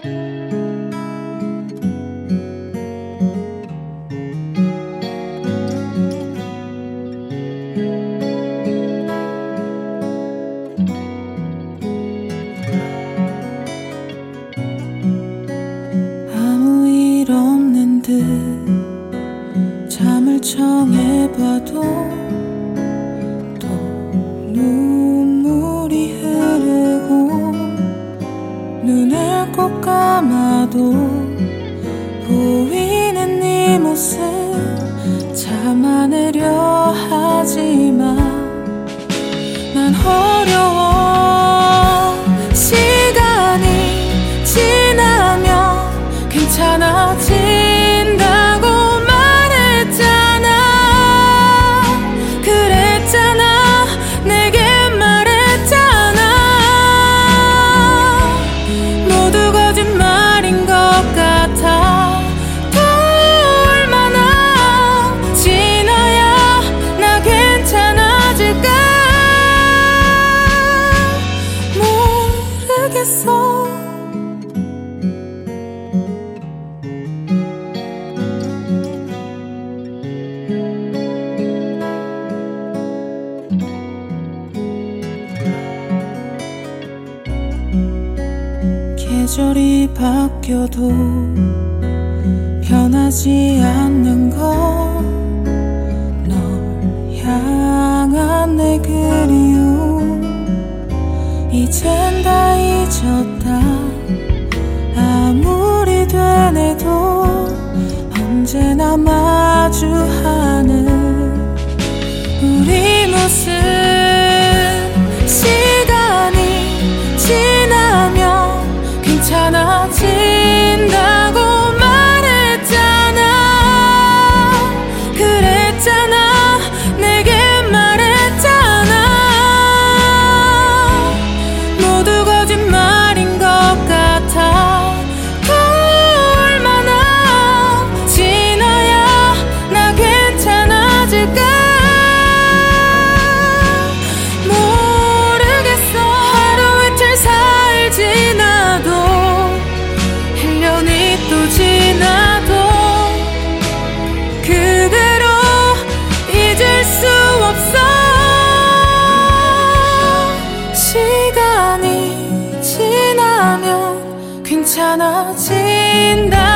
아무 일 없는 듯 잠을 청해봐도 또 눈물이 흐르고 눈을 꼭 감아도 보이는 네 모습 참아내려 하지만 난 어려워. 시간이 지나면 괜찮아진다고 말했잖아. 그랬잖아. 내게 말했잖아. 모두 거짓말인 것 같아. 또 얼마나 지나야 나 괜찮아질까 모르겠어. 계절이 바뀌어도 변하지 않는 건 널 향한 내 그리움. 이젠 다 잊었다. 아무리 되뇌도 언제나 마주하는 우리 모습. 시간이 지나면 괜찮아진다고 말했잖아. 그랬잖아. 내게 말했잖아. 모두 거짓말인 것 같아. 또 얼마나 지나야 나 괜찮아질까 모르겠어. 하루 이틀 사일 지나도 1년이 또 지나도 그대로 잊을 수 없어. 시간이 지나면 괜찮아진다.